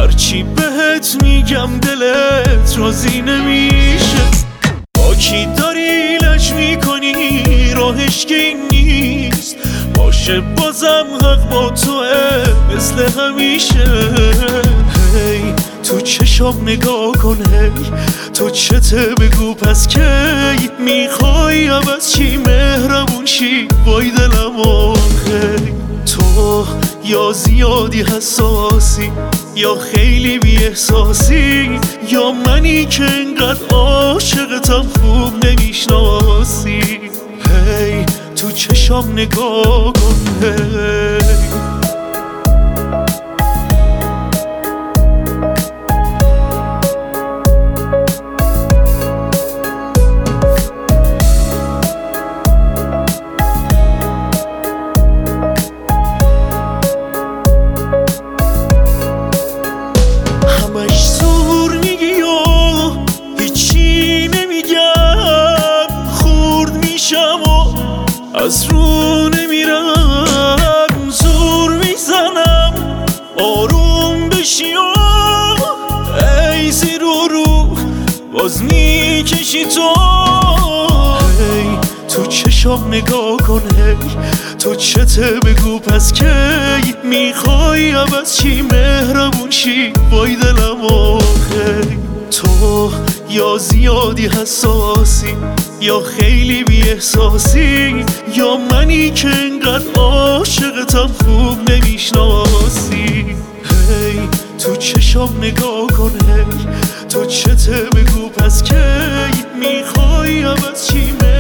هرچی بهت میگم دلت راضی نمیشه. با کی داری لج میکنی راهش که این نیست، باشه بازم حق با توه مثل همیشه. هی تو چشام نگاه کن، هی تو چته بگو پس کی میخوای عوض چی مهربون شی وای دلم آخی. تو یا زیادی حساسی یا خیلی بی احساسی، یا منی که انقدر عاشقتم خوب نمیشناسی. هی تو چشام نگاه کن، هی همش زور میگی و هیچی نمیگم، خورد میشم و از رو نمیرم. زور میزنم آروم بشی و ای زیر و رو باز میکشی تو. هی تو چشام نگاه کن، هی تو چته بگو پس کی میخوای عوض چی مهربون شی وای دلم آخی. تو یا زیادی حساسی یا خیلی بی احساسی، یا منی که انقدر عاشقتم خوب نمیشناسی. هی تو چشام نگاه کن، هی تو چته بگو پس کی میخوای عوض چی